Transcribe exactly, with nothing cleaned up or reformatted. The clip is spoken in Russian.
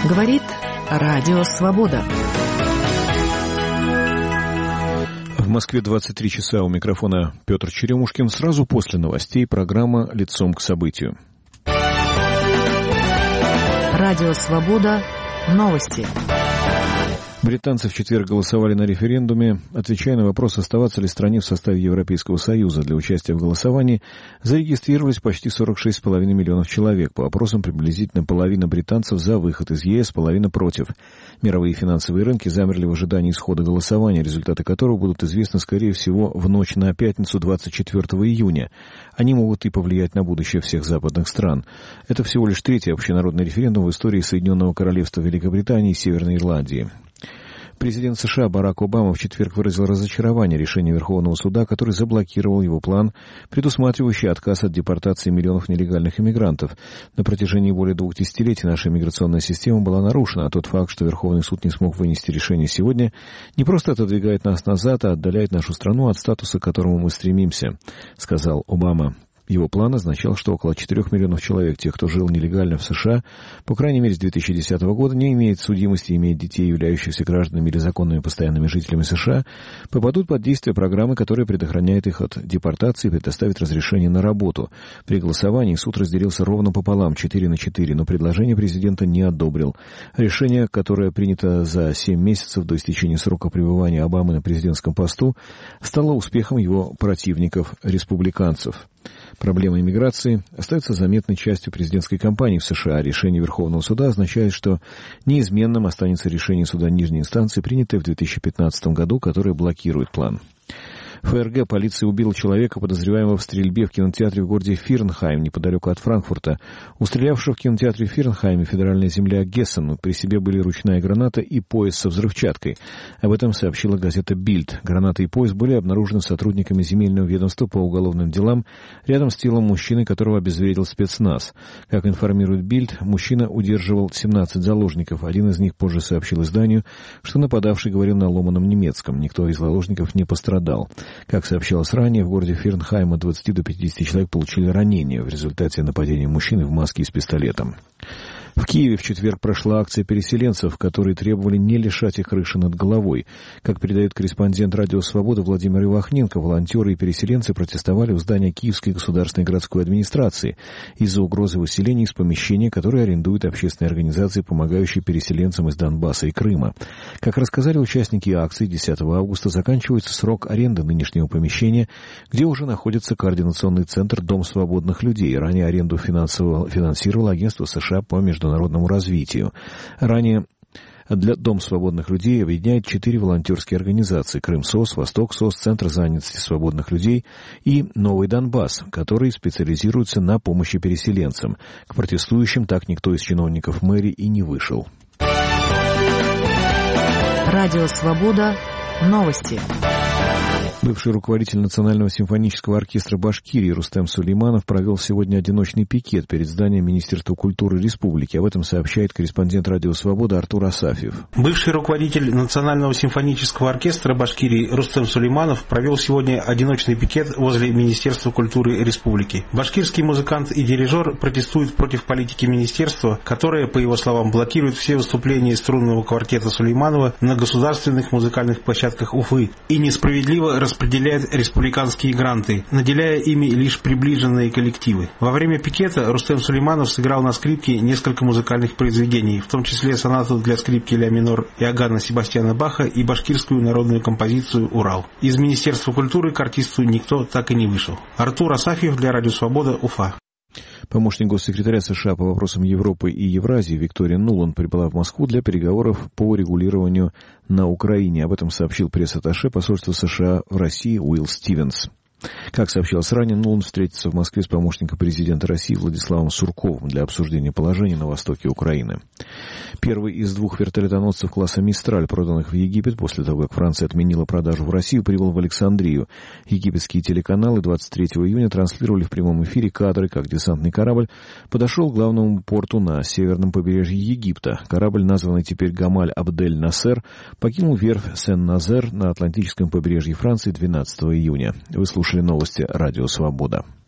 Говорит Радио Свобода. В Москве двадцать три часа. У микрофона Петр Черемушкин. Сразу после новостей программа «Лицом к событию». Радио Свобода. Новости. Британцы в четверг голосовали на референдуме, отвечая на вопрос, оставаться ли стране в составе Европейского Союза. Для участия в голосовании зарегистрировались почти сорок шесть с половиной миллионов человек. По опросам, приблизительно половина британцев за выход из ЕС, половина против. Мировые финансовые рынки замерли в ожидании исхода голосования, результаты которого будут известны, скорее всего, в ночь на пятницу двадцать четвёртого июня. Они могут и повлиять на будущее всех западных стран. Это всего лишь третий общенародный референдум в истории Соединенного Королевства Великобритании и Северной Ирландии. Президент США Барак Обама в четверг выразил разочарование решением Верховного суда, который заблокировал его план, предусматривающий отказ от депортации миллионов нелегальных иммигрантов. На протяжении более двух десятилетий наша миграционная система была нарушена, а тот факт, что Верховный суд не смог вынести решение сегодня, не просто отодвигает нас назад, а отдаляет нашу страну от статуса, к которому мы стремимся, сказал Обама. Его план означал, что около четырех миллионов человек, тех, кто жил нелегально в США, по крайней мере с две тысячи десятого года, не имеет судимости, имеет детей, являющихся гражданами или законными постоянными жителями США, попадут под действие программы, которая предохраняет их от депортации и предоставит разрешение на работу. При голосовании суд разделился ровно пополам, четыре на четыре, но предложение президента не одобрил. Решение, которое принято за семь месяцев до истечения срока пребывания Обамы на президентском посту, стало успехом его противников, республиканцев. Проблема иммиграции остается заметной частью президентской кампании в США. Решение Верховного суда означает, что неизменным останется решение суда нижней инстанции, принятое в две тысячи пятнадцатом году, которое блокирует план. В ФРГ полиция убила человека, подозреваемого в стрельбе в кинотеатре в городе Фирнхайм, неподалеку от Франкфурта. У стрелявшего в кинотеатре в Фирнхайме федеральная земля Гессен. При себе были ручная граната и пояс со взрывчаткой. Об этом сообщила газета «Бильд». Граната и пояс были обнаружены сотрудниками земельного ведомства по уголовным делам рядом с телом мужчины, которого обезвредил спецназ. Как информирует «Бильд», мужчина удерживал семнадцать заложников. Один из них позже сообщил изданию, что нападавший говорил на ломаном немецком. Никто из заложников не пострадал. Как сообщалось ранее, в городе Фирнхайм от двадцати до пятидесяти человек получили ранения в результате нападения мужчины в маске и с пистолетом. В Киеве в четверг прошла акция переселенцев, которые требовали не лишать их крыши над головой. Как передает корреспондент «Радио Свобода» Владимир Ивахненко, волонтеры и переселенцы протестовали у здания Киевской государственной городской администрации из-за угрозы выселения из помещения, которое арендуют общественные организации, помогающие переселенцам из Донбасса и Крыма. Как рассказали участники акции, десятого августа заканчивается срок аренды нынешнего помещения, где уже находится координационный центр «Дом свободных людей». Ранее аренду финансировало агентство США по международному международному развитию. Ранее для Дом свободных людей объединяет четыре волонтерские организации: Крым-СОС, Восток-СОС, Центр занятости свободных людей и Новый Донбасс, которые специализируются на помощи переселенцам. К протестующим так никто из чиновников мэрии и не вышел. Радио Свобода. Новости. Бывший руководитель Национального симфонического оркестра Башкирии Рустем Сулейманов провел сегодня одиночный пикет перед зданием Министерства культуры республики. Об этом сообщает корреспондент «Радио Свобода» Артур Асафьев. Бывший руководитель Национального симфонического оркестра Башкирии Рустем Сулейманов провел сегодня одиночный пикет возле Министерства культуры республики. Башкирский музыкант и дирижер протестует против политики министерства, которая, по его словам, блокирует все выступления струнного квартета Сулейманова на государственных музыкальных площадках Уфы и несправедливо распределяет республиканские гранты, наделяя ими лишь приближенные коллективы. Во время пикета Рустем Сулейманов сыграл на скрипке несколько музыкальных произведений, в том числе сонату для скрипки ля минор Иоганна Себастьяна Баха и башкирскую народную композицию «Урал». Из Министерства культуры к артисту никто так и не вышел. Артур Асафьев для Радио Свобода, Уфа. Помощник госсекретаря США по вопросам Европы и Евразии Виктория Нуланд прибыла в Москву для переговоров по регулированию на Украине. Об этом сообщил пресс-атташе посольства США в России Уилл Стивенс. Как сообщалось ранее, Нуланд встретится в Москве с помощником президента России Владиславом Сурковым для обсуждения положения на востоке Украины. Первый из двух вертолетоносцев класса «Мистраль», проданных в Египет после того, как Франция отменила продажу в Россию, прибыл в Александрию. Египетские телеканалы двадцать третьего июня транслировали в прямом эфире кадры, как десантный корабль подошел к главному порту на северном побережье Египта. Корабль, названный теперь Гамаль Абдель-Насер, покинул верфь Сен-Назер на Атлантическом побережье Франции двенадцатого июня. Вы слушали новости «Радио Свобода».